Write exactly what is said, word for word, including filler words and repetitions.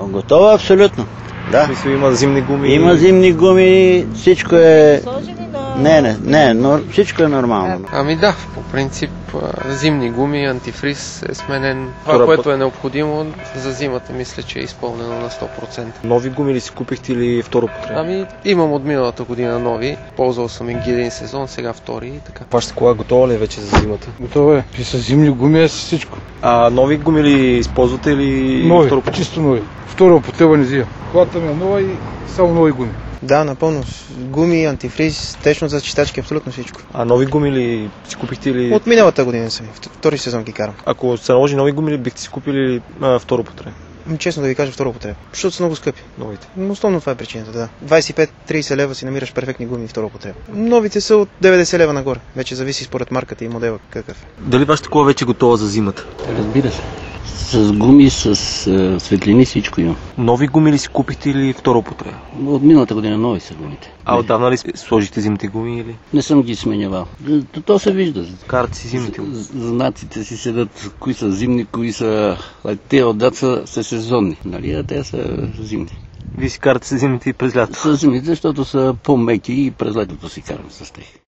Готова абсолютно. Да. Мисля, има зимни гуми. Има зимни гуми, всичко е... Не, не, не, но всичко е нормално. Ами да, по принцип зимни гуми, антифриз е сменен. Това, което е необходимо за зимата, мисля, че е изпълнено на сто процента. Нови гуми ли си купихте или второ потреба? Ами имам от миналата година нови. Ползвал съм ги един сезон, сега втори и така. Вашата кола готова ли е вече за зимата? Готова е. И с зимни гуми е с всичко. А нови гуми ли използвате или нови, второ потреба? Чисто нови. Второ употреба не взимам. Колата ми е нова и само нови гуми. Да, напълно. Гуми, антифриз, течно за чистачки, абсолютно всичко. А нови гуми ли си купихте или... От миналата година съм. Втори сезон ги карам. Ако се наложи нови гуми ли бихте си купили а, второ потреба? Честно да ви кажа, второ потреба. Защото са много скъпи. Новите. Но основно това е причината, да. двадесет и пет до тридесет лева си намираш перфектни гуми второ потреба. Новите са от деветдесет лева нагоре. Вече зависи според марката и модела какъв е. Дали вашата кола вече е готова за зимата? Разбира се. С гуми, с е, светлини, всичко има. Нови гуми ли си купихте или второ потреба? От миналата година нови са гумите. А отдавна ли сложите зимните гуми или? Не съм ги сменявал. То, то се вижда. Карате си зимните гуми? Знаците си седат, кои са зимни, кои са... Те отдат са, са сезонни, нали? А те са зимни. Вие си карате с зимните и през лято? С зимните, защото са по-меки и през лятото си карам с тях.